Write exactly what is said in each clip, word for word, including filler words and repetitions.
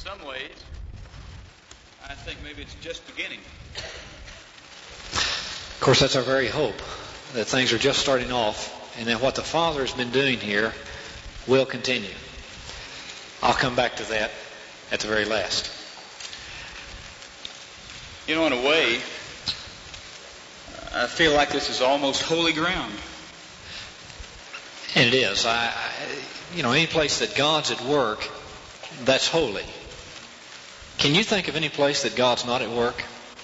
some ways, I think maybe it's just beginning. Of course, that's our very hope, that things are just starting off, and that what the Father has been doing here will continue. I'll come back to that at the very last. You know, in a way, I feel like this is almost holy ground. And it is. I, I, you know, any place that God's at work, that's holy. Can you think of any place that God's not at work?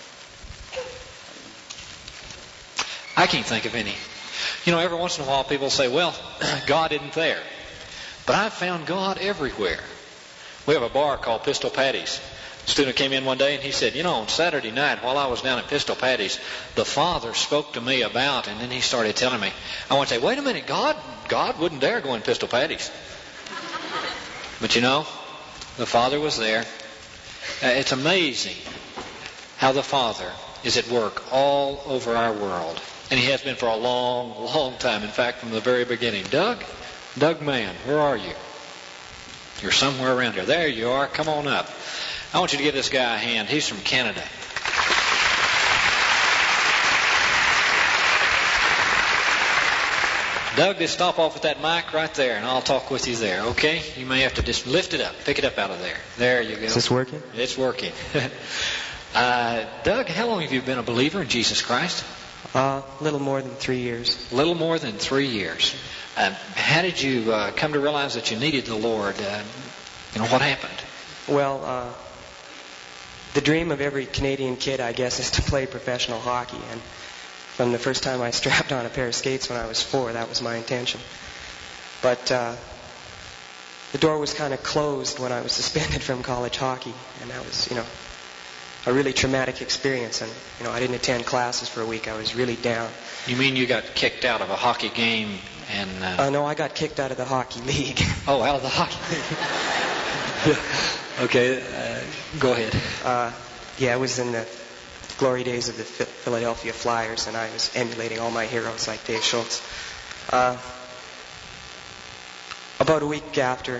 I can't think of any. You know, every once in a while people say, well, God isn't there. But I've found God everywhere. We have a bar called Pistol Patty's. A student came in one day and he said, you know, on Saturday night while I was down at Pistol Patty's, the Father spoke to me about, and then he started telling me. I want to say, wait a minute, God, God wouldn't dare go in Pistol Patty's. But you know, the Father was there. Uh, it's amazing how the Father is at work all over our world. And He has been for a long, long time. In fact, from the very beginning. Doug? Doug Mann, where are you? You're somewhere around here. There you are. Come on up. I want you to give this guy a hand. He's from Canada. Doug, just stop off with that mic right there, and I'll talk with you there, okay? You may have to just lift it up. Pick it up out of there. There you go. Is this working? It's working. uh, Doug, how long have you been a believer in Jesus Christ? A uh, little more than three years. A little more than three years. Uh, how did you uh, come to realize that you needed the Lord? Uh, you know, what happened? Well, uh, the dream of every Canadian kid, I guess, is to play professional hockey. And from the first time I strapped on a pair of skates when I was four, that was my intention. But uh, the door was kind of closed when I was suspended from college hockey. And that was, you know, a really traumatic experience. And, you know, I didn't attend classes for a week. I was really down. You mean you got kicked out of a hockey game and... Uh... Uh, no, I got kicked out of the hockey league. Oh, out of the hockey league. Okay, uh, go ahead. Uh, yeah, I was in the glory days of the Philadelphia Flyers, and I was emulating all my heroes like Dave Schultz. Uh, about a week after,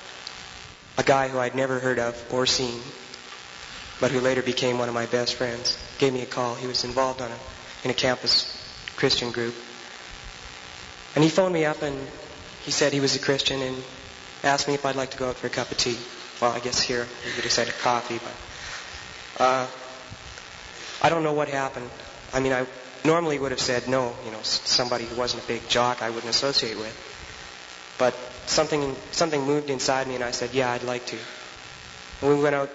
a guy who I'd never heard of or seen, but who later became one of my best friends, gave me a call. He was involved on a, in a campus Christian group. And he phoned me up and he said he was a Christian and asked me if I'd like to go out for a cup of tea. Well, I guess here we would have said a coffee, but uh, I don't know what happened. I mean, I normally would have said no, you know, somebody who wasn't a big jock I wouldn't associate with. But something something moved inside me and I said, yeah, I'd like to. And we went out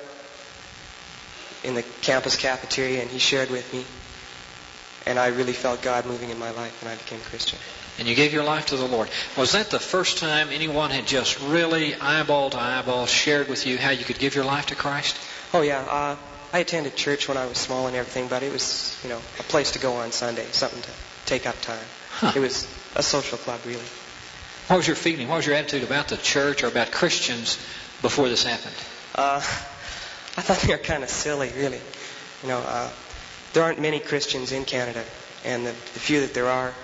in the campus cafeteria and he shared with me. And I really felt God moving in my life and I became a Christian. And you gave your life to the Lord. Was that the first time anyone had just really eyeball to eyeball shared with you how you could give your life to Christ? Oh, yeah. Uh, I attended church when I was small and everything, but it was, you know, a place to go on Sunday, something to take up time. Huh. It was a social club, really. What was your feeling? What was your attitude about the church or about Christians before this happened? Uh, I thought they were kind of silly, really. You know, uh, there aren't many Christians in Canada, and the, the few that there are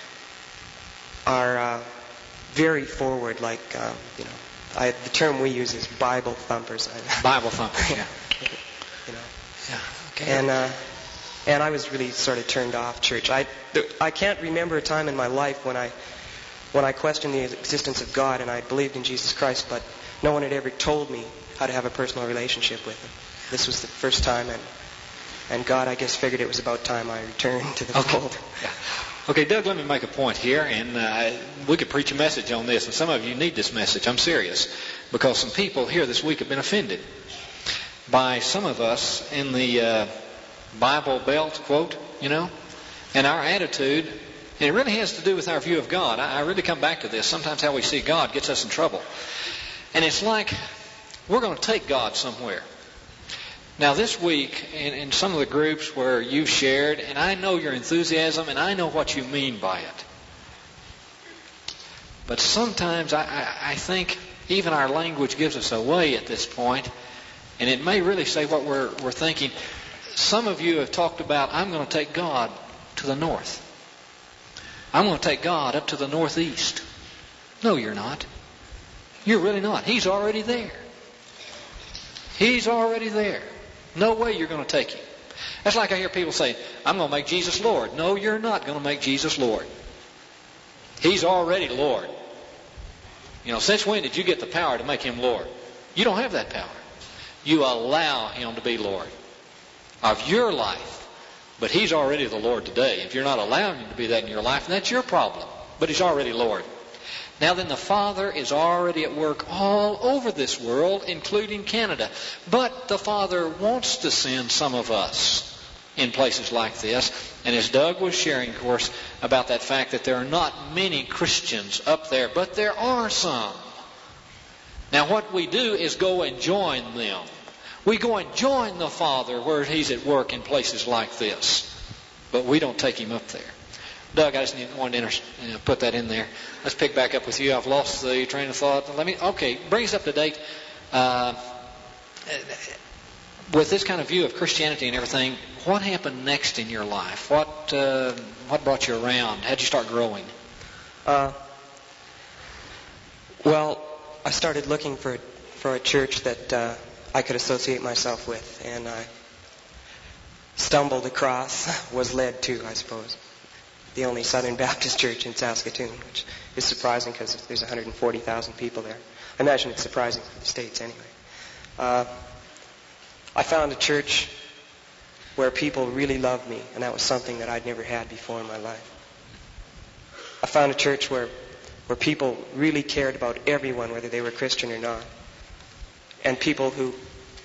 are uh, very forward, like, um, you know, I, the term we use is Bible thumpers. Bible thumpers, yeah. You know. Yeah, okay. And, uh, and I was really sort of turned off church. I, I can't remember a time in my life when I, when I questioned the existence of God and I believed in Jesus Christ, but no one had ever told me how to have a personal relationship with Him. This was the first time, and and God, I guess, figured it was about time I returned to the okay. fold. Yeah. Okay, Doug, let me make a point here, and uh, we could preach a message on this, and some of you need this message. I'm serious, because some people here this week have been offended by some of us in the uh, Bible Belt, quote, you know, and our attitude, and it really has to do with our view of God. I, I really come back to this. Sometimes how we see God gets us in trouble. And it's like we're going to take God somewhere. Now, this week, in, in some of the groups where you've shared, and I know your enthusiasm, and I know what you mean by it. But sometimes I, I, I think even our language gives us away at this point, and it may really say what we're, we're thinking. Some of you have talked about, I'm going to take God to the north. I'm going to take God up to the northeast. No, you're not. You're really not. He's already there. He's already there. No way you're going to take him. That's like I hear people say, I'm going to make Jesus Lord. No, you're not going to make Jesus Lord. He's already Lord. You know, since when did you get the power to make him Lord? You don't have that power. You allow him to be Lord of your life. But he's already the Lord today. If you're not allowing him to be that in your life, then that's your problem. But he's already Lord. Now then, the Father is already at work all over this world, including Canada. But the Father wants to send some of us in places like this. And as Doug was sharing, of course, about that fact that there are not many Christians up there, but there are some. Now what we do is go and join them. We go and join the Father where he's at work in places like this. But we don't take him up there. Doug, I just need, wanted to inter- uh, put that in there. Let's pick back up with you. I've lost the train of thought. Let me. Okay, bring us up to date. Uh, with this kind of view of Christianity and everything, what happened next in your life? What uh, what brought you around? How did you start growing? Uh, well, I started looking for for a church that uh, I could associate myself with, and I stumbled across, was led to, I suppose, the only Southern Baptist church in Saskatoon, which is surprising because there's one hundred forty thousand people there. I imagine it's surprising for the States anyway. Uh, I found a church where people really loved me, and that was something that I'd never had before in my life. I found a church where, where people really cared about everyone, whether they were Christian or not, and people who,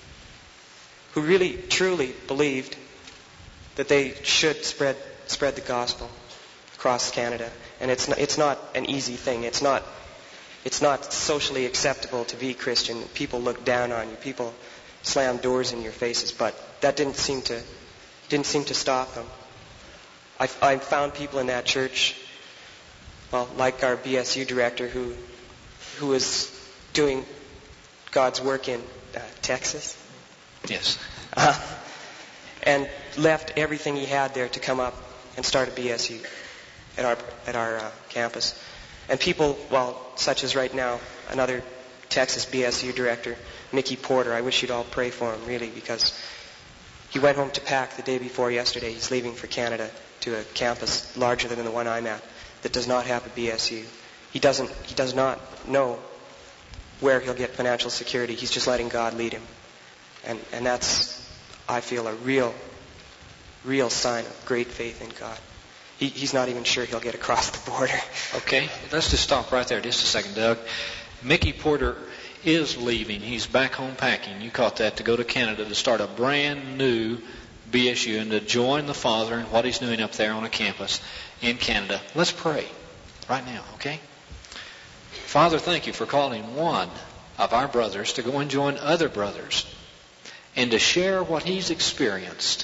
who really, truly believed that they should spread spread the gospel across Canada. And it's not, it's not an easy thing. It's not it's not socially acceptable to be Christian. People look down on you. People slam doors in your faces. But that didn't seem to didn't seem to stop them. I, I found people in that church, well, like our B S U director, who who was doing God's work in uh, Texas. Yes. Uh, and left everything he had there to come up and start a B S U at our at our uh, campus. And people, well, such as right now, another Texas B S U director, Mickey Porter. I wish you'd all pray for him, really, because he went home to pack the day before yesterday. He's leaving for Canada to a campus larger than the one I'm at that does not have a B S U. He doesn't. He does not know where he'll get financial security. He's just letting God lead him, and and that's, I feel, a real, real sign of great faith in God. He, he's not even sure he'll get across the border. Okay, let's just stop right there just a second, Doug. Mickey Porter is leaving. He's back home packing. You caught that, to go to Canada to start a brand new B S U and to join the Father in what he's doing up there on a campus in Canada. Let's pray right now, okay? Father, thank you for calling one of our brothers to go and join other brothers and to share what he's experienced,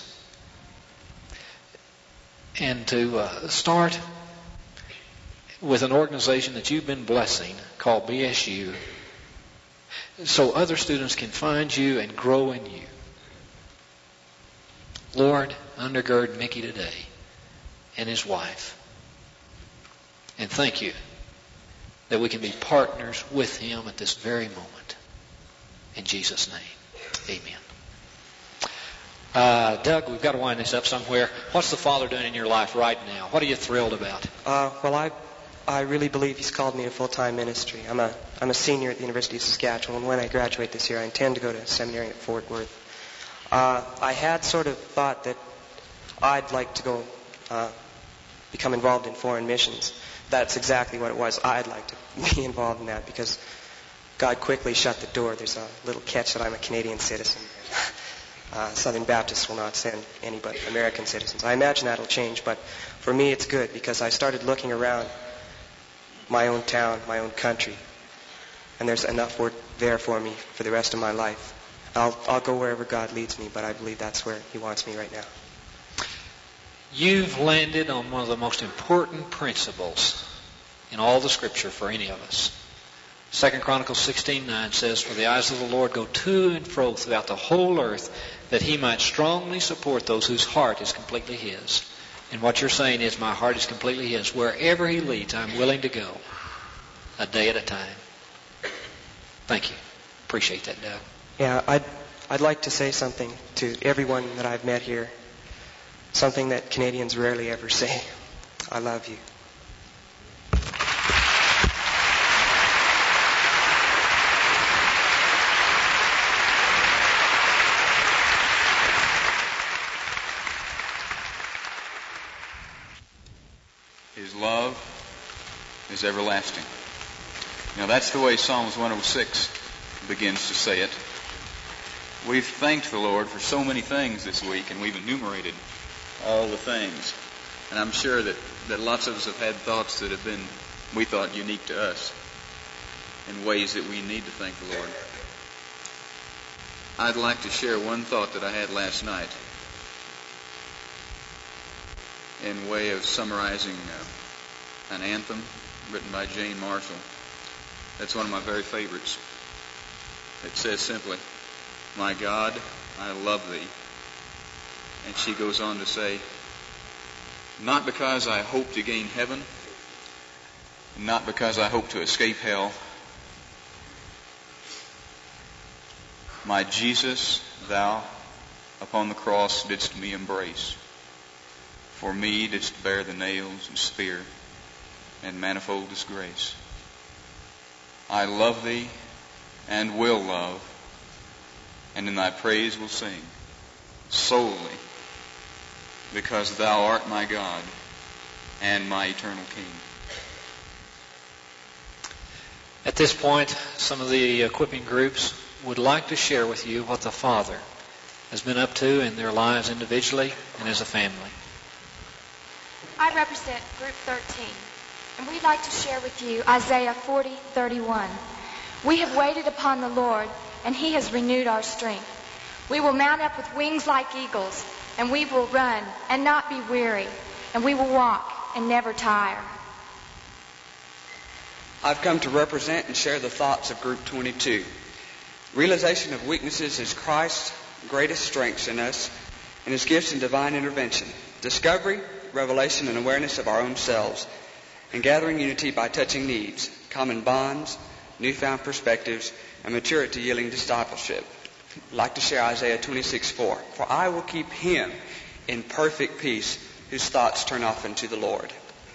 and to uh, start with an organization that you've been blessing called B S U, so other students can find you and grow in you. Lord, undergird Mickey today and his wife. And thank you that we can be partners with him at this very moment. In Jesus' name, amen. Uh, Doug, we've got to wind this up somewhere. What's the Father doing in your life right now? What are you thrilled about? Uh, well, I I really believe he's called me to full-time ministry. I'm a I'm a senior at the University of Saskatchewan. When I graduate this year, I intend to go to seminary at Fort Worth. Uh, I had sort of thought that I'd like to go uh, become involved in foreign missions. That's exactly what it was. I'd like to be involved in that because God quickly shut the door. There's a little catch that I'm a Canadian citizen. Uh, Southern Baptists will not send any but American citizens. I imagine that'll change, but for me it's good because I started looking around my own town, my own country, and there's enough work there for me for the rest of my life. I'll, I'll go wherever God leads me, but I believe that's where he wants me right now. You've landed on one of the most important principles in all the Scripture for any of us. Second Chronicles sixteen nine says, "For the eyes of the Lord go to and fro throughout the whole earth, that he might strongly support those whose heart is completely his." And what you're saying is, my heart is completely his. Wherever he leads, I'm willing to go, a day at a time. Thank you. Appreciate that, Doug. Yeah, I'd I'd like to say something to everyone that I've met here, something that Canadians rarely ever say. I love you. His love is everlasting. Now that's the way Psalms one oh six begins to say it. We've thanked the Lord for so many things this week, and we've enumerated all the things. And I'm sure that, that lots of us have had thoughts that have been, we thought, unique to us in ways that we need to thank the Lord. I'd like to share one thought that I had last night in way of summarizing uh, an anthem written by Jane Marshall. That's one of my very favorites. It says simply, "My God, I love thee." And she goes on to say, "Not because I hope to gain heaven, not because I hope to escape hell. My Jesus, thou upon the cross didst me embrace. For me didst bear the nails and spear and manifold disgrace. I love thee and will love, and in thy praise will sing, solely because thou art my God and my eternal King." At this point, some of the equipping groups would like to share with you what the Father has been up to in their lives individually and as a family. I represent Group thirteen, and we'd like to share with you Isaiah forty thirty-one. "We have waited upon the Lord, and He has renewed our strength. We will mount up with wings like eagles, and we will run and not be weary, and we will walk and never tire." I've come to represent and share the thoughts of Group twenty-two. Realization of weaknesses is Christ's greatest strengths in us and His gifts in divine intervention. Discovery, revelation, and awareness of our own selves, and gathering unity by touching needs, common bonds, newfound perspectives, and maturity yielding discipleship. I'd like to share Isaiah twenty-six four. "For I will keep him in perfect peace whose thoughts turn often to the Lord."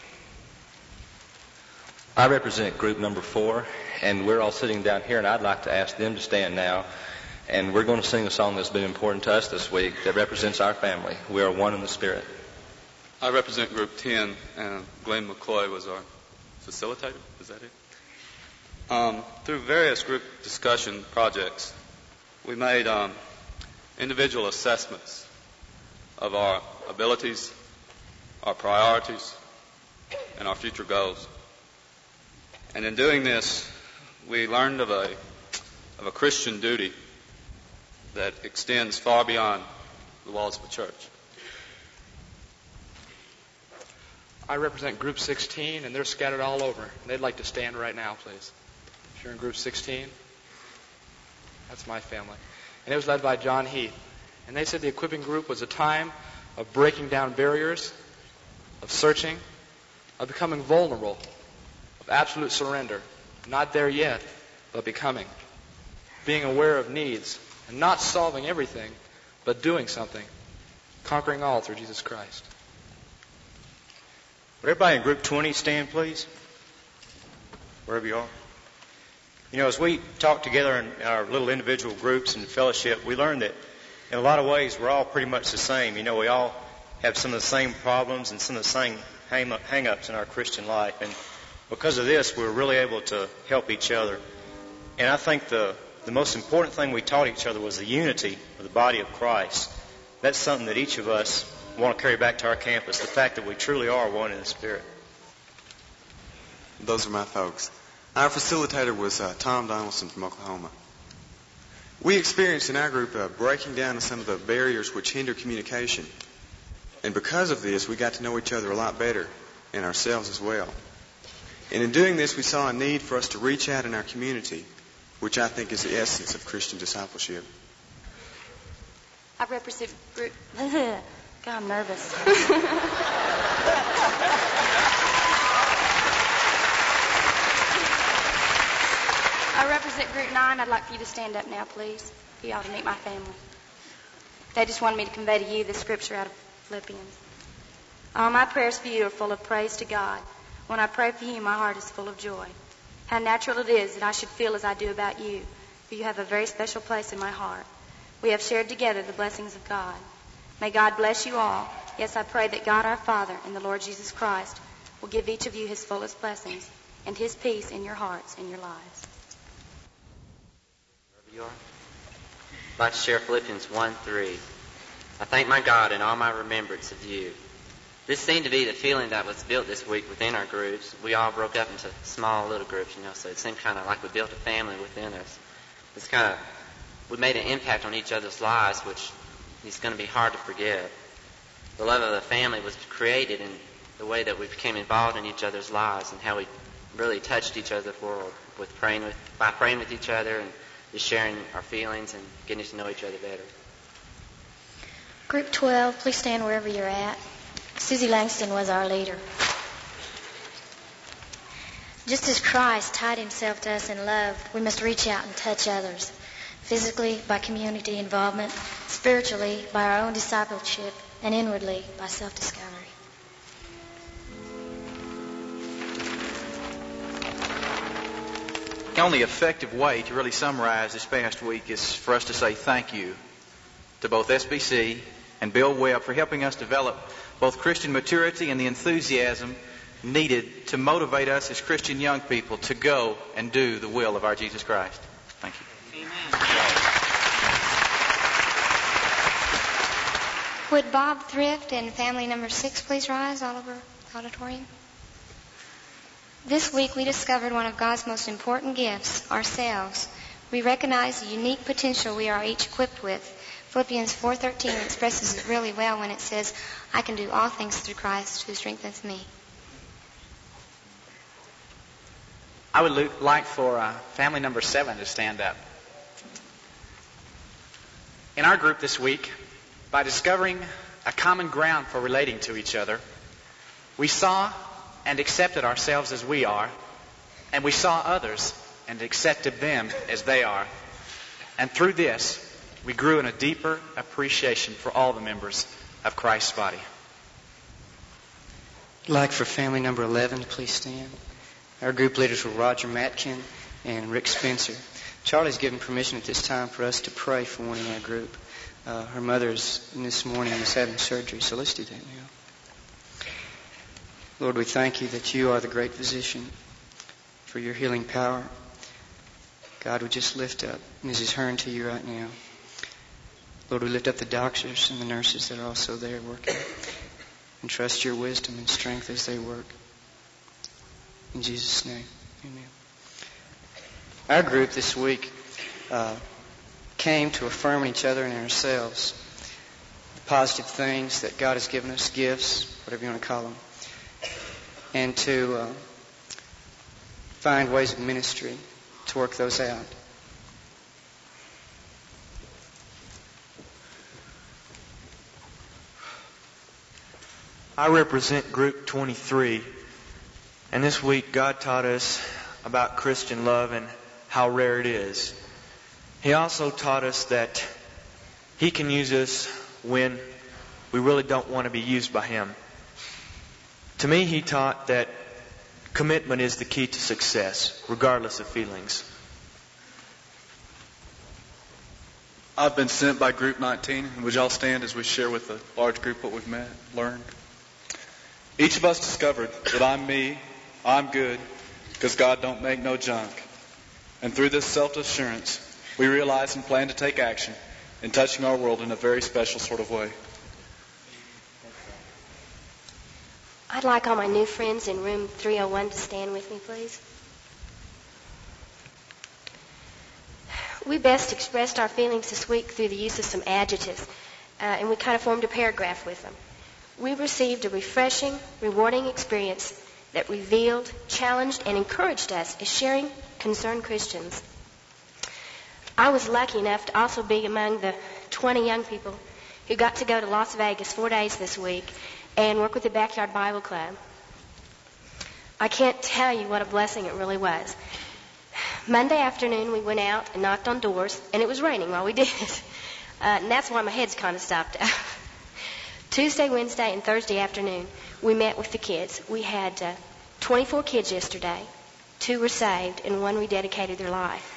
I represent group number four, and we're all sitting down here, and I'd like to ask them to stand now. And we're going to sing a song that's been important to us this week that represents our family. We are one in the Spirit. I represent Group ten, and Glenn McCoy was our facilitator. Is that it? Um, through various group discussion projects, we made um, individual assessments of our abilities, our priorities, and our future goals. And in doing this, we learned of a of a Christian duty that extends far beyond the walls of a church. I represent Group sixteen, and they're scattered all over. They'd like to stand right now, please. If you're in Group sixteen, that's my family. And it was led by John Heath. And they said the equipping group was a time of breaking down barriers, of searching, of becoming vulnerable, of absolute surrender. Not there yet, but becoming. Being aware of needs, and not solving everything, but doing something. Conquering all through Jesus Christ. Would everybody in Group twenty stand, please? Wherever you are. You know, as we talk together in our little individual groups and fellowship, we learn that in a lot of ways we're all pretty much the same. You know, we all have some of the same problems and some of the same hang-ups in our Christian life. And because of this, we're really able to help each other. And I think the, the most important thing we taught each other was the unity of the body of Christ. That's something that each of us want to carry back to our campus, the fact that we truly are one in the Spirit. Those are my folks. Our facilitator was uh, Tom Donaldson from Oklahoma. We experienced in our group uh, breaking down of some of the barriers which hinder communication. And because of this, we got to know each other a lot better and ourselves as well. And in doing this, we saw a need for us to reach out in our community, which I think is the essence of Christian discipleship. I represent Group... God, I'm nervous. I represent Group nine. I'd like for you to stand up now, please. you ought to meet my family. They just wanted me to convey to you the scripture out of Philippians. All my prayers for you are full of praise to God. When I pray for you, my heart is full of joy. How natural it is that I should feel as I do about you, for you have a very special place in my heart. We have shared together the blessings of God. May God bless you all. Yes, I pray that God our Father and the Lord Jesus Christ will give each of you his fullest blessings and his peace in your hearts and your lives. Wherever you are. I'd like to share Philippians one three. I thank my God in all my remembrance of you. This seemed to be the feeling that was built this week within our groups. We all broke up into small little groups, you know, so it seemed kind of like we built a family within us. It's kind of, we made an impact on each other's lives, which is going to be hard to forget. The love of the family was created in the way that we became involved in each other's lives and how we really touched each other for with praying with by praying with each other and just sharing our feelings and getting to know each other better. Group twelve, please stand wherever you're at. Susie Langston was our leader. Just as Christ tied himself to us in love, we must reach out and touch others. Physically, by community involvement, spiritually, by our own discipleship, and inwardly, by self-discovery. The only effective way to really summarize this past week is for us to say thank you to both S B C and Bill Webb for helping us develop both Christian maturity and the enthusiasm needed to motivate us as Christian young people to go and do the will of our Jesus Christ. Thank you. Would Bob Thrift and family number six please rise all over the auditorium? This week we discovered one of God's most important gifts, ourselves. We recognize the unique potential we are each equipped with. Philippians four thirteen expresses it really well when it says, I can do all things through Christ who strengthens me. I would like for uh, family number seven to stand up. In our group this week, by discovering a common ground for relating to each other, we saw and accepted ourselves as we are, and we saw others and accepted them as they are. And through this, we grew in a deeper appreciation for all the members of Christ's body. I'd like for family number eleven to please stand. Our group leaders were Roger Matkin and Rick Spencer. Charlie's given permission at this time for us to pray for one in our group. Uh, her mother's this morning is having surgery, so let's do that now. Lord, we thank you that you are the great physician, for your healing power. God, we just lift up Missus Hearn to you right now. Lord, we lift up the doctors and the nurses that are also there working, and trust your wisdom and strength as they work. In Jesus' name, amen. Our group this week uh, came to affirm each other and ourselves the positive things that God has given us, gifts, whatever you want to call them, and to uh, find ways of ministry to work those out. I represent Group twenty-three, and this week God taught us about Christian love and how rare it is. He also taught us that He can use us when we really don't want to be used by Him. To me, He taught that commitment is the key to success, regardless of feelings. I've been sent by Group nineteen, and would y'all stand as we share with the large group what we've met, learned? Each of us discovered that I'm me, I'm good, because God don't make no junk. And through this self-assurance, we realize and plan to take action in touching our world in a very special sort of way. I'd like all my new friends in room three oh one to stand with me, please. We best expressed our feelings this week through the use of some adjectives, uh, and we kind of formed a paragraph with them. We received a refreshing, rewarding experience that revealed, challenged, and encouraged us as sharing, concerned Christians. I was lucky enough to also be among the twenty young people who got to go to Las Vegas four days this week and work with the Backyard Bible Club. I can't tell you what a blessing it really was. Monday afternoon, we went out and knocked on doors, and it was raining while we did it. Uh, and that's why my head's kind of stopped out. Tuesday, Wednesday, and Thursday afternoon, we met with the kids. We had uh, twenty-four kids yesterday. Two were saved, and one rededicated their life.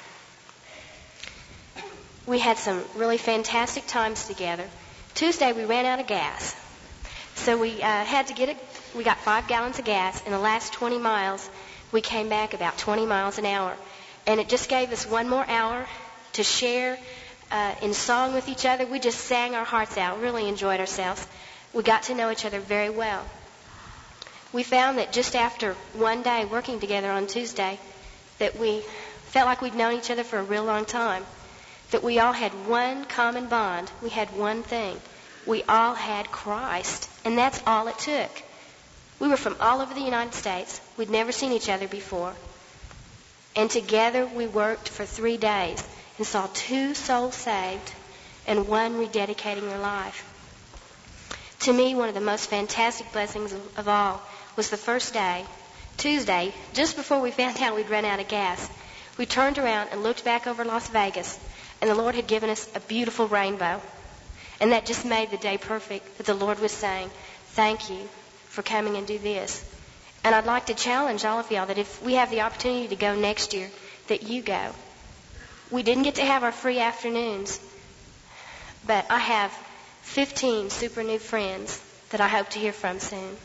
We had some really fantastic times together. Tuesday, we ran out of gas. So we uh, had to get it. We got five gallons of gas. In the last twenty miles, we came back about twenty miles an hour. And it just gave us one more hour to share uh, in song with each other. We just sang our hearts out, really enjoyed ourselves. We got to know each other very well. We found that just after one day working together on Tuesday, that we felt like we'd known each other for a real long time, that we all had one common bond. We had one thing. We all had Christ, and that's all it took. We were from all over the United States. We'd never seen each other before. And together we worked for three days and saw two souls saved and one rededicating their life. To me, one of the most fantastic blessings of, of all was the first day, Tuesday, just before we found out we'd run out of gas. We turned around and looked back over Las Vegas, and the Lord had given us a beautiful rainbow. And that just made the day perfect, that the Lord was saying, thank you for coming and do this. And I'd like to challenge all of y'all that if we have the opportunity to go next year, that you go. We didn't get to have our free afternoons, but I have fifteen super new friends that I hope to hear from soon.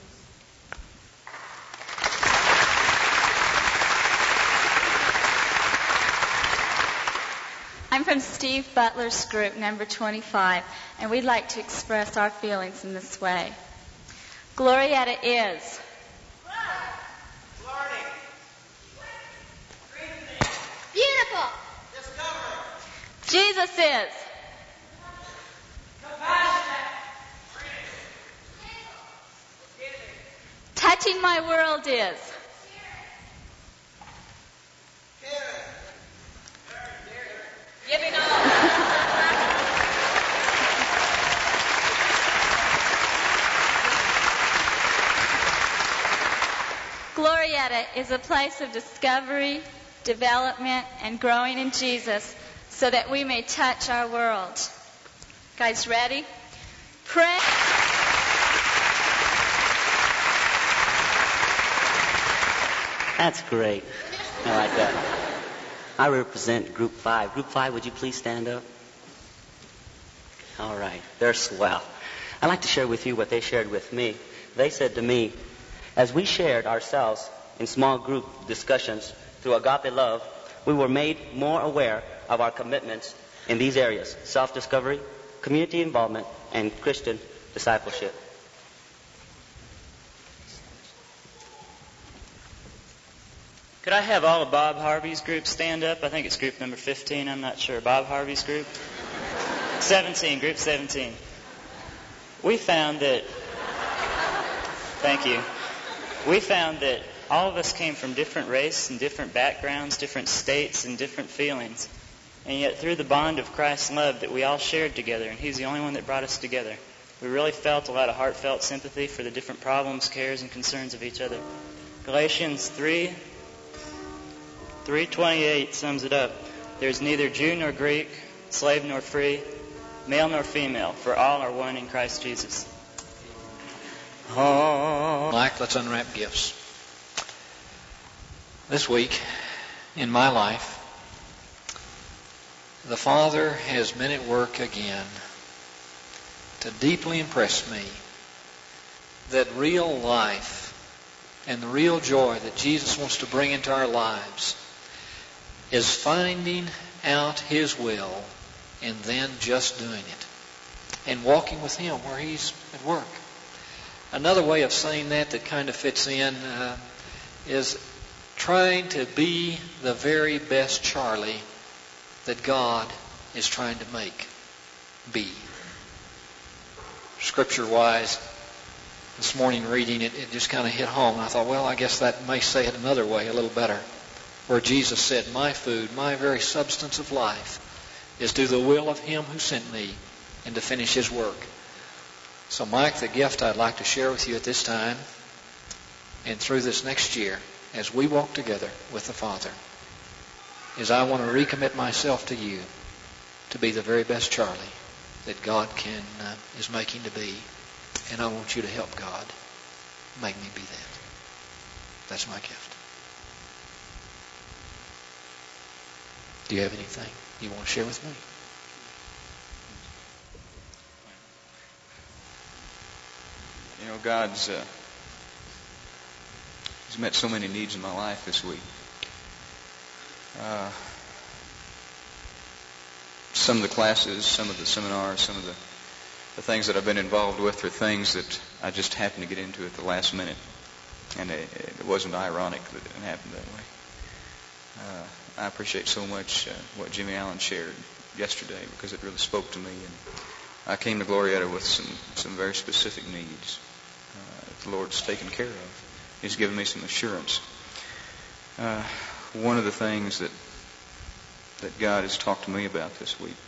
I'm from Steve Butler's group, number twenty-five, and we'd like to express our feelings in this way. Glorietta is beautiful. Jesus is touching my world is giving all. Glorietta is a place of discovery, development, and growing in Jesus so that we may touch our world. Guys, ready? Pray. That's great. I like that. I represent Group five. Group five, would you please stand up? All right. They're swell. I'd like to share with you what they shared with me. They said to me, as we shared ourselves in small group discussions through agape love, we were made more aware of our commitments in these areas: self-discovery, community involvement, and Christian discipleship. Could I have all of Bob Harvey's group stand up? I think it's group number fifteen. I'm not sure. Bob Harvey's group? seventeen, group seventeen. We found that, thank you. We found that all of us came from different race and different backgrounds, different states and different feelings. And yet through the bond of Christ's love that we all shared together, and He's the only one that brought us together, we really felt a lot of heartfelt sympathy for the different problems, cares, and concerns of each other. Galatians three, three twenty-eight sums it up. There's neither Jew nor Greek, slave nor free, male nor female, for all are one in Christ Jesus. Oh. Mike, let's unwrap gifts. This week, in my life, the Father has been at work again to deeply impress me that real life and the real joy that Jesus wants to bring into our lives is finding out His will and then just doing it and walking with Him where He's at work. Another way of saying that that kind of fits in uh, is trying to be the very best Charlie that God is trying to make be. Scripture-wise, this morning reading it, it just kind of hit home. And I thought, well, I guess that may say it another way a little better. Where Jesus said, my food, my very substance of life, is do the will of Him who sent me and to finish His work. So, Mike, the gift I'd like to share with you at this time and through this next year as we walk together with the Father is I want to recommit myself to you to be the very best Charlie that God can uh, is making to be. And I want you to help God make me be that. That's my gift. Do you have anything you want to share with me? You know, God's uh, He's met so many needs in my life this week. Uh, some of the classes, some of the seminars, some of the, the things that I've been involved with are things that I just happened to get into at the last minute. And it, it wasn't ironic that it happened that way. Uh, I appreciate so much uh, what Jimmy Allen shared yesterday because it really spoke to me. And I came to Glorieta with some, some very specific needs uh, that the Lord's taken care of. He's given me some assurance. Uh, one of the things that that God has talked to me about this week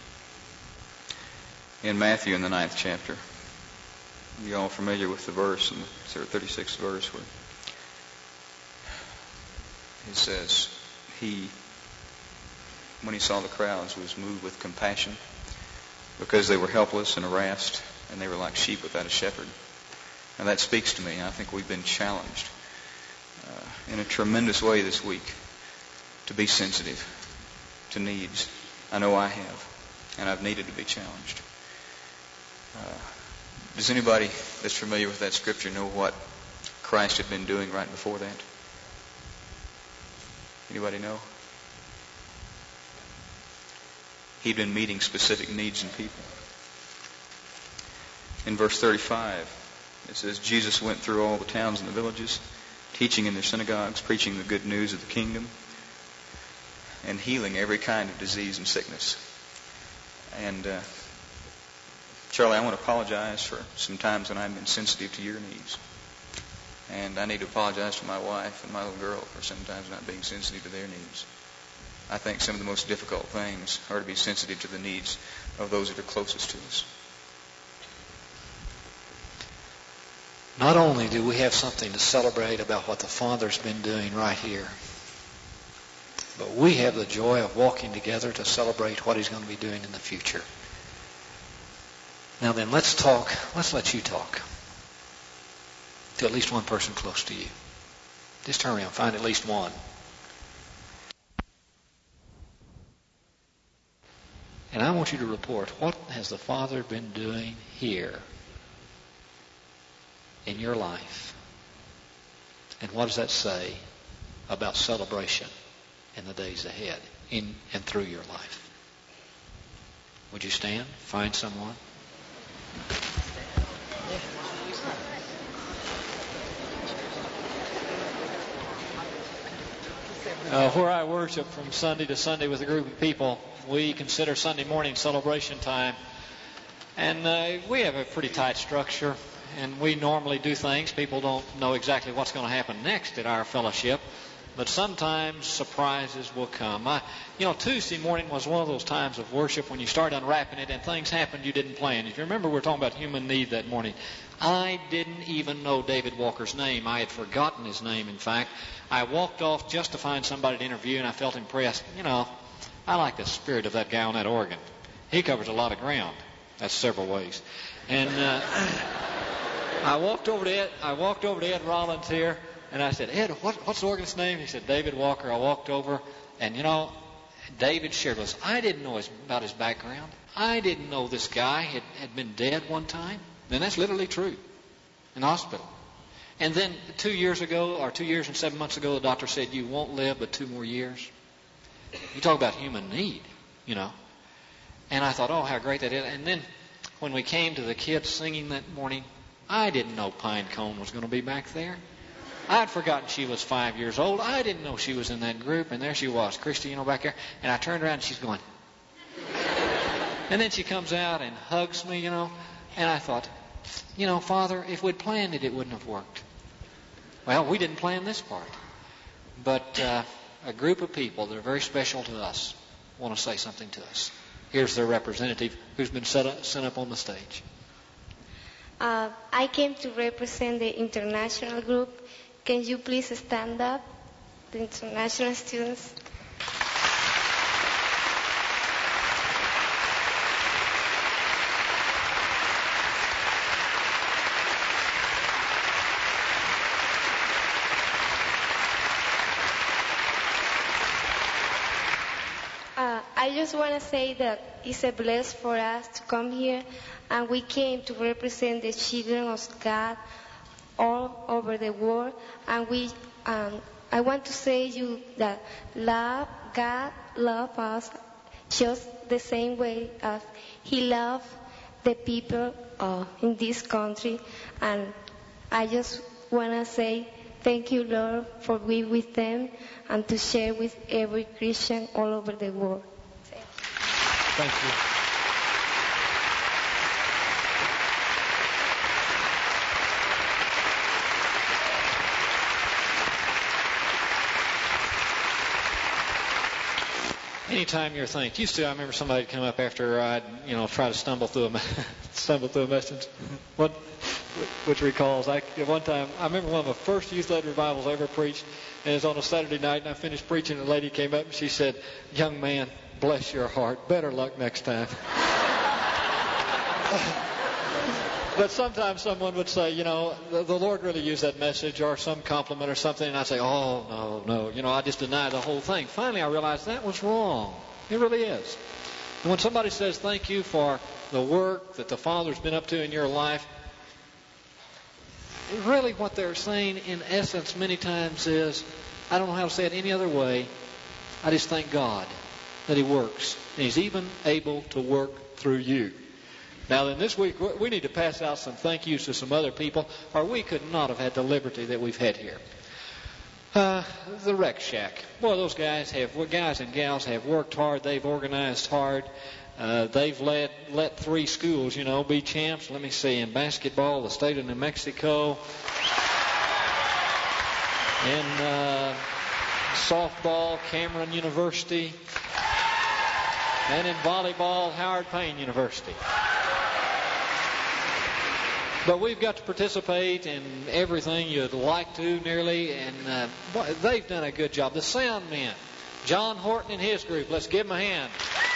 in Matthew in the ninth chapter. You're all familiar with the verse in the thirty-sixth verse where it says, He, when He saw the crowds, was moved with compassion because they were helpless and harassed and they were like sheep without a shepherd. And that speaks to me. I think we've been challenged uh, in a tremendous way this week to be sensitive to needs. I know I have, and I've needed to be challenged. Uh, does anybody that's familiar with that scripture know what Christ had been doing right before that? Anybody know? He'd been meeting specific needs in people. In verse thirty-five, it says, Jesus went through all the towns and the villages, teaching in their synagogues, preaching the good news of the kingdom, and healing every kind of disease and sickness. And uh, Charlie, I want to apologize for some times when I've been sensitive to your needs. And I need to apologize to my wife and my little girl for sometimes not being sensitive to their needs. I think some of the most difficult things are to be sensitive to the needs of those that are closest to us. Not only do we have something to celebrate about what the Father's been doing right here, but we have the joy of walking together to celebrate what He's going to be doing in the future. Now then, let's talk, let's let you talk to at least one person close to you. Just turn around, find at least one. And I want you to report, what has the Father been doing here in your life? And what does that say about celebration in the days ahead, in and through your life? Would you stand? Find someone. Uh, where I worship from Sunday to Sunday with a group of people, we consider Sunday morning celebration time. And uh, we have a pretty tight structure, and we normally do things. People don't know exactly what's going to happen next at our fellowship, but sometimes surprises will come. I, you know, Tuesday morning was one of those times of worship when you start unwrapping it and things happened you didn't plan. If you remember, we were talking about human need that morning. I didn't even know David Walker's name. I had forgotten his name, in fact. I walked off just to find somebody to interview, and I felt impressed. You know, I like the spirit of that guy on that organ. He covers a lot of ground. That's several ways. And uh, I walked over to Ed, I walked over to Ed Rollins here, and I said, Ed, what, what's the organist's name? He said, David Walker. I walked over, and you know, David shared with us. I didn't know his, about his background. I didn't know this guy had, had been dead one time. And that's literally true in the hospital. And then two years ago, or two years and seven months ago, the doctor said, you won't live but two more years. You talk about human need, you know. And I thought, oh, how great that is. And then when we came to the kids singing that morning, I didn't know Pine Cone was going to be back there. I'd forgotten she was five years old. I didn't know she was in that group. And there she was, Christy, you know, back there. And I turned around and she's going. And then she comes out and hugs me, you know. And I thought, you know, Father, if we'd planned it, it wouldn't have worked. Well, we didn't plan this part. But uh, a group of people that are very special to us want to say something to us. Here's their representative who's been set up, sent up on the stage. Uh, I came to represent the international group. Can you please stand up, the international students? just want to say that it's a blessing for us to come here, and we came to represent the children of God all over the world. And we, um, I want to say you that love God, love us just the same way as He loved the people uh, in this country. And I just want to say thank you, Lord, for being with them and to share with every Christian all over the world. Thank you. Anytime you're thanked, used to, I remember somebody would come up after I'd, you know, try to stumble through a stumble through a message. What, which recalls, I at one time, I remember one of the first youth-led revivals I ever preached, and it was on a Saturday night, and I finished preaching, and a lady came up and she said, "Young man, bless your heart. Better luck next time." But sometimes someone would say, you know, the, the Lord really used that message, or some compliment or something, and I'd say, oh, no, no, you know, I just deny the whole thing. Finally, I realized that was wrong. It really is. And when somebody says thank you for the work that the Father's been up to in your life, really what they're saying in essence many times is, I don't know how to say it any other way, I just thank God that He works. And He's even able to work through you. Now then, this week we need to pass out some thank yous to some other people, or we could not have had the liberty that we've had here. Uh, the Rec Shack. Boy, those guys have, guys and gals have worked hard. They've organized hard. Uh, they've let let three schools, you know, be champs. Let me see, in basketball, the state of New Mexico. In uh, softball, Cameron University. And in volleyball, Howard Payne University. But we've got to participate in everything you'd like to, nearly, and uh, boy, they've done a good job. The sound men, John Horton and his group, let's give them a hand.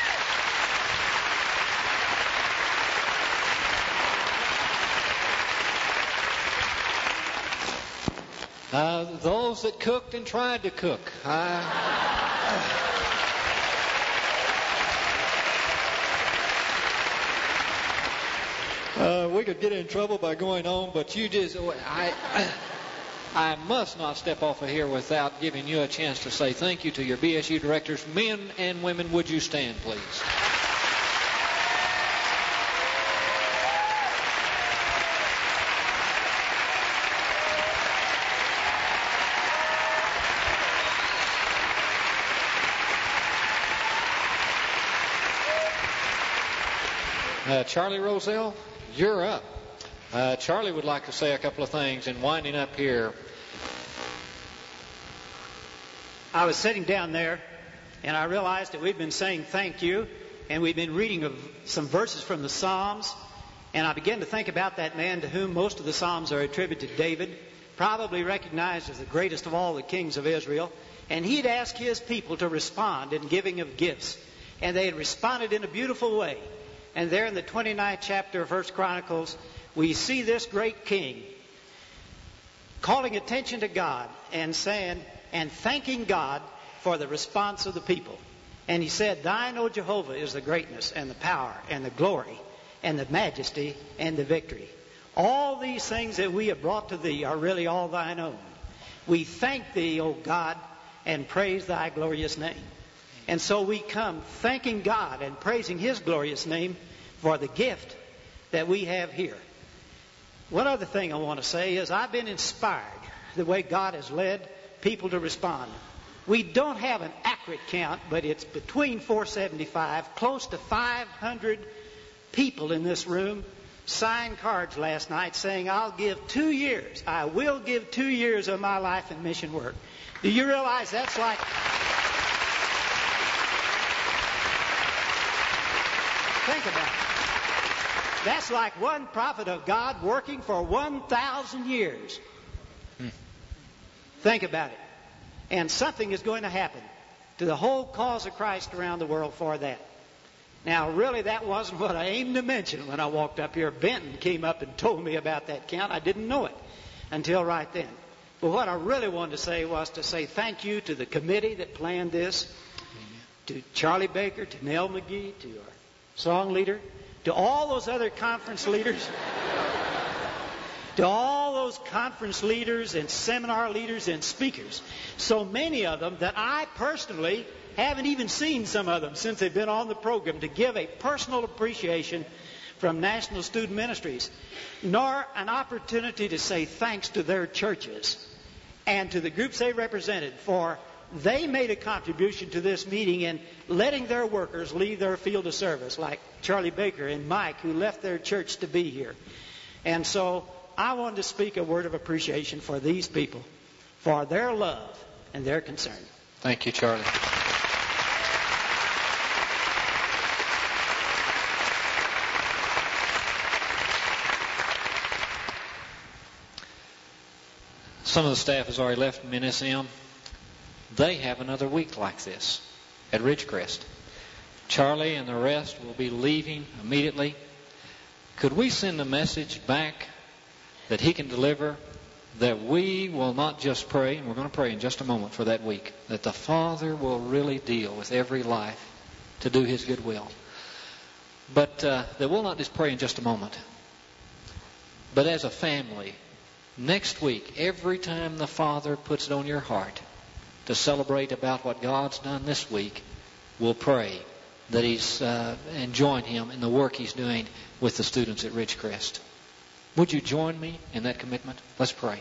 Uh, those that cooked and tried to cook. I... Uh, we could get in trouble by going on, but you just, I, I must not step off of here without giving you a chance to say thank you to your B S U directors. Men and women, would you stand, please? Uh, Charlie Roselle, you're up. Uh, Charlie would like to say a couple of things in winding up here. I was sitting down there, and I realized that we've been saying thank you, and we've been reading of some verses from the Psalms, and I began to think about that man to whom most of the Psalms are attributed, David, probably recognized as the greatest of all the kings of Israel, and he'd asked his people to respond in giving of gifts, and they had responded in a beautiful way. And there in the twenty-ninth chapter of First Chronicles, we see this great king calling attention to God and saying, and thanking God for the response of the people. And he said, "Thine, O Jehovah, is the greatness and the power and the glory and the majesty and the victory. All these things that we have brought to thee are really all thine own. We thank thee, O God, and praise thy glorious name." And so we come thanking God and praising His glorious name for the gift that we have here. One other thing I want to say is I've been inspired the way God has led people to respond. We don't have an accurate count, but it's between four seventy-five, close to five hundred people in this room signed cards last night saying, "I'll give two years, I will give two years of my life in mission work." Do you realize that's like... Think about it. That's like one prophet of God working for one thousand years. Hmm. Think about it. And something is going to happen to the whole cause of Christ around the world for that. Now, really, that wasn't what I aimed to mention when I walked up here. Benton came up and told me about that count. I didn't know it until right then. But what I really wanted to say was to say thank you to the committee that planned this. to Charlie Baker, to Nell McGee, to our song leader, to all those other conference leaders, to all those conference leaders and seminar leaders and speakers. So many of them that I personally haven't even seen some of them since they've been on the program, to give a personal appreciation from National Student Ministries, nor an opportunity to say thanks to their churches and to the groups they represented, for they made a contribution to this meeting in letting their workers leave their field of service, like Charlie Baker and Mike, who left their church to be here. And so I wanted to speak a word of appreciation for these people, for their love and their concern. Thank you, Charlie. Some of the staff has already left from N S M. They have another week like this at Ridgecrest. Charlie and the rest will be leaving immediately. Could we send a message back that he can deliver, that we will not just pray, and we're going to pray in just a moment for that week, that the Father will really deal with every life to do His good will. But uh, that we'll not just pray in just a moment, but as a family, next week, every time the Father puts it on your heart to celebrate about what God's done this week, we'll pray that He's uh, and join Him in the work He's doing with the students at Ridgecrest. Would you join me in that commitment? Let's pray.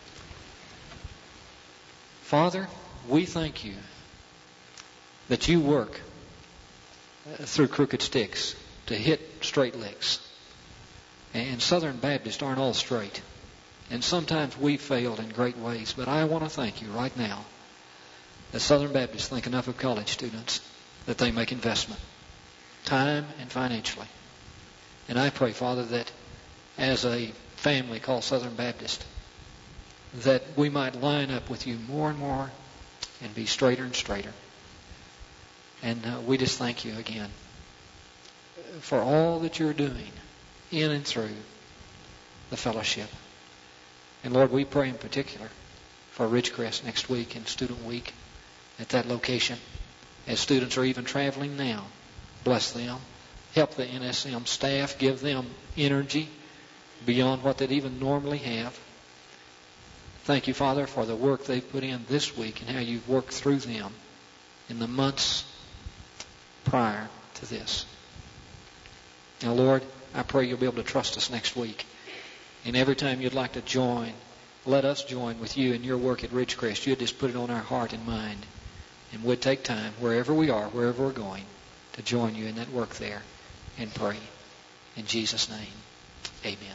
Father, we thank You that You work through crooked sticks to hit straight licks. And Southern Baptists aren't all straight. And sometimes we've failed in great ways, but I want to thank You right now that Southern Baptists think enough of college students that they make investment, time and financially. And I pray, Father, that as a family called Southern Baptist, that we might line up with You more and more and be straighter and straighter. And uh, we just thank You again for all that You're doing in and through the fellowship. And Lord, we pray in particular for Ridgecrest next week and Student Week at that location. As students are even traveling now, bless them. Help the N S M staff. Give them energy beyond what they'd even normally have. Thank You, Father, for the work they've put in this week and how You've worked through them in the months prior to this. Now, Lord, I pray You'll be able to trust us next week. And every time You'd like to join, let us join with You in Your work at Ridgecrest. You'd just put it on our heart and mind. And we'd take time, wherever we are, wherever we're going, to join You in that work there and pray. In Jesus' name, amen.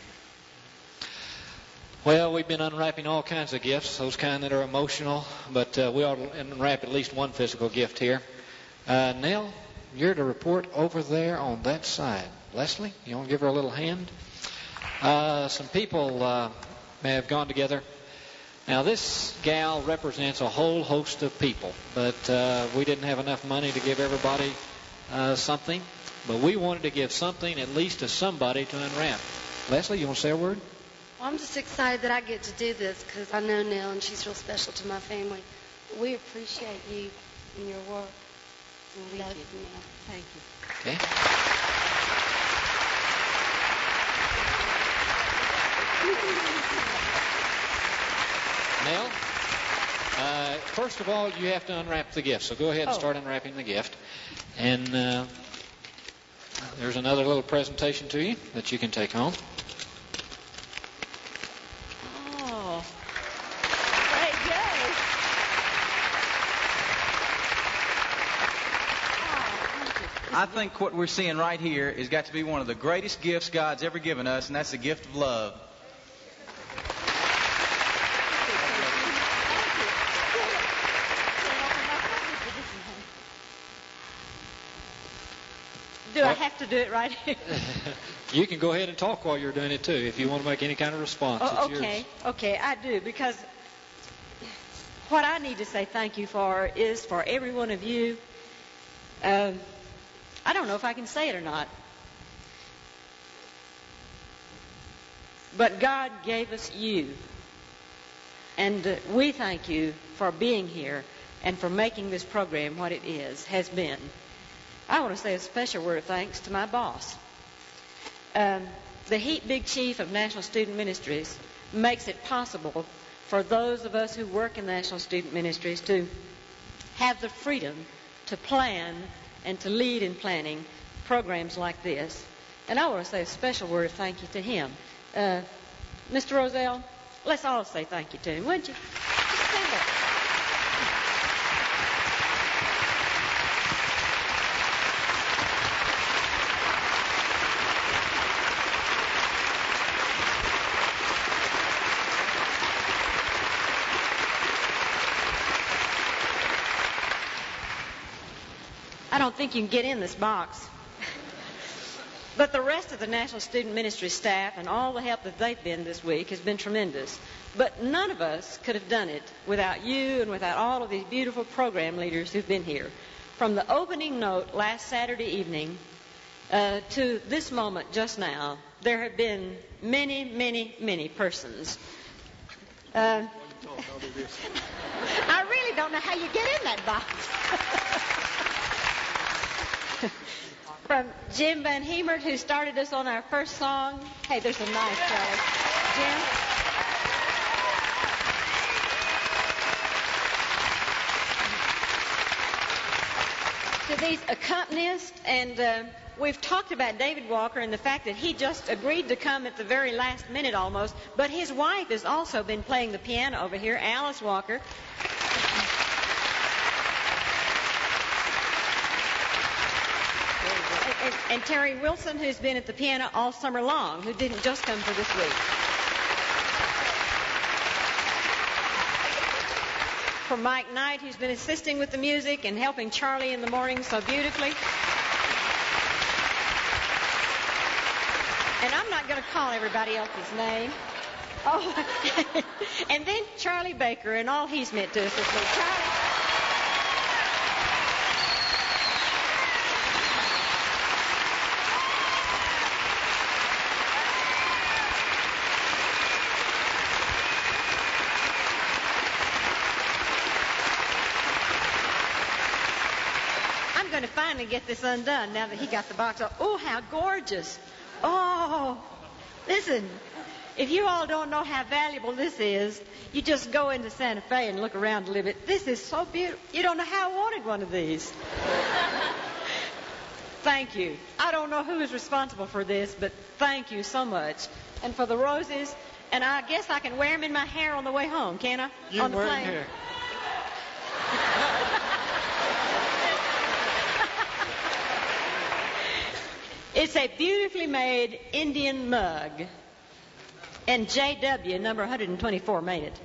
Well, we've been unwrapping all kinds of gifts, those kind that are emotional, but uh, we ought to unwrap at least one physical gift here. Uh, Nell, you're to report over there on that side. Leslie, you want to give her a little hand? Uh, some people uh, may have gone together. Now, this gal represents a whole host of people, but uh, we didn't have enough money to give everybody uh, something. But we wanted to give something at least to somebody to unwrap. Leslie, you want to say a word? Well, I'm just excited that I get to do this because I know Nell and she's real special to my family. We appreciate you and your work. And we love you, Nell. Thank you. Okay. Nell, uh, first of all, you have to unwrap the gift. So go ahead and Oh. start unwrapping the gift. And uh, there's another little presentation to you that you can take home. Oh. There you go. I think what we're seeing right here has got to be one of the greatest gifts God's ever given us, and that's the gift of love. Do I have to do it right here? You can go ahead and talk while you're doing it, too, if you want to make any kind of response. Oh, It's okay, yours. okay, I do, because what I need to say thank you for is for every one of you. Um, I don't know if I can say it or not. But God gave us you. And uh, we thank you for being here and for making this program what it is, has been. I want to say a special word of thanks to my boss. Um, the Heat Big Chief of National Student Ministries makes it possible for those of us who work in National Student Ministries to have the freedom to plan and to lead in planning programs like this. And I want to say a special word of thank you to him. Uh, Mister Roselle, let's all say thank you to him, wouldn't you? Just stand up. I don't think you can get in this box. But the rest of the National Student Ministry staff and all the help that they've been this week has been tremendous. But none of us could have done it without you and without all of these beautiful program leaders who've been here. From the opening note last Saturday evening uh, to this moment just now, there have been many, many, many persons. Uh, I really don't know how you get in that box. From Jim Van Hemert, who started us on our first song. Hey, there's a knife, Charlie. Jim? To these accompanists, and uh, we've talked about David Walker and the fact that he just agreed to come at the very last minute almost, but his wife has also been playing the piano over here, Alice Walker. And, and Terry Wilson, who's been at the piano all summer long, who didn't just come for this week. For Mike Knight, who's been assisting with the music and helping Charlie in the morning so beautifully. And I'm not going to call everybody else's name. Oh, and then Charlie Baker and all he's meant to us this week. Charlie. To finally get this undone now that he got the box off. Oh, how gorgeous. Oh, listen, if you all don't know how valuable this is, you just go into Santa Fe and look around a little bit. This is so beautiful. You don't know how I wanted one of these. Thank you. I don't know who is responsible for this, but thank you so much. And for the roses, and I guess I can wear them in my hair on the way home, can I? You on the wear plane. them here. It's a beautifully made Indian mug. And J W, number one twenty-four, made it.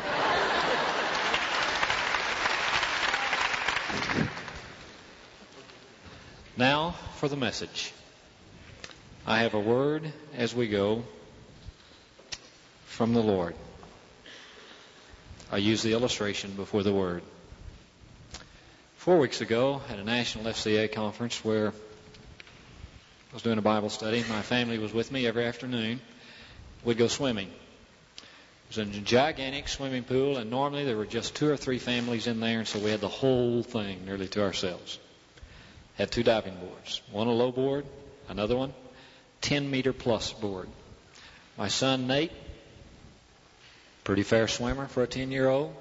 Now for the message. I have a word as we go from the Lord. I use the illustration before the word. Four weeks ago at a national F C A conference where I was doing a Bible study. My family was with me every afternoon. We'd go swimming. It was a gigantic swimming pool, and normally there were just two or three families in there, and so we had the whole thing nearly to ourselves. Had two diving boards. One a low board, another one ten meter plus board. My son Nate, pretty fair swimmer for a ten-year-old.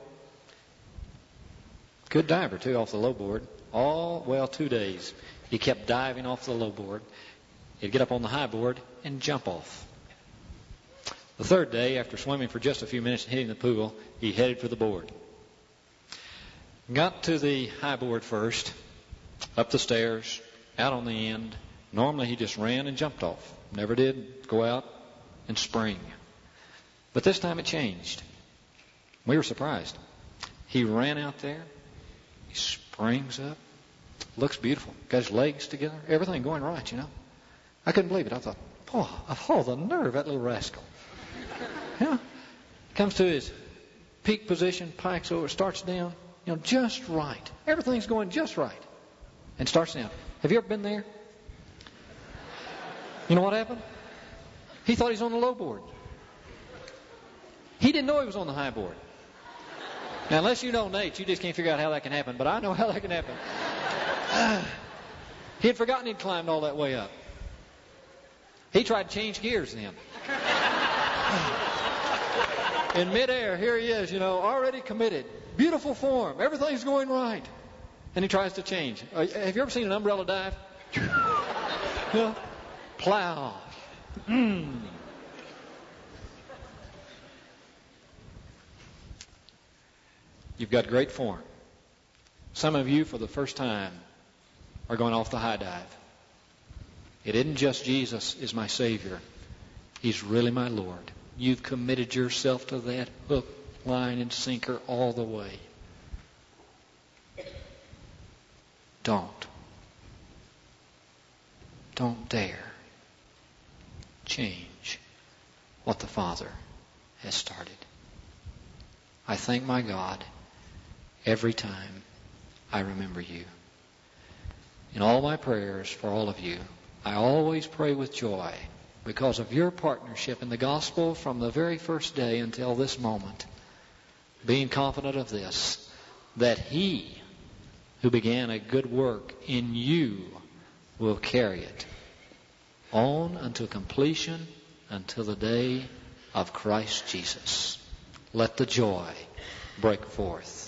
Good diver, too, off the low board. All, well, two days. He kept diving off the low board. He'd get up on the high board and jump off. The third day, after swimming for just a few minutes and hitting the pool, he headed for the board. Got to the high board first, up the stairs, out on the end. Normally he just ran and jumped off. Never did go out and spring. But this time it changed. We were surprised. He ran out there. He springs up. Looks beautiful. Got his legs together. Everything going right, you know. I couldn't believe it. I thought, oh, oh, the nerve of that little rascal. Yeah. Comes to his peak position, pikes over, starts down, you know, just right. Everything's going just right. And starts down. Have you ever been there? You know what happened? He thought he was on the low board. He didn't know he was on the high board. Now, unless you know Nate, you just can't figure out how that can happen. But I know how that can happen. Uh, he had forgotten he'd climbed all that way up. He tried to change gears then. In midair, here he is, you know, already committed. Beautiful form. Everything's going right. And he tries to change. Uh, have you ever seen an umbrella dive? Yeah. Plow. Mm. You've got great form. Some of you, for the first time, are going off the high dive. It isn't just Jesus is my Savior. He's really my Lord. You've committed yourself to that hook, line, and sinker all the way. Don't. Don't dare change what the Father has started. I thank my God every time I remember you. In all my prayers for all of you, I always pray with joy because of your partnership in the gospel from the very first day until this moment, being confident of this, that He who began a good work in you will carry it on until completion, until the day of Christ Jesus. Let the joy break forth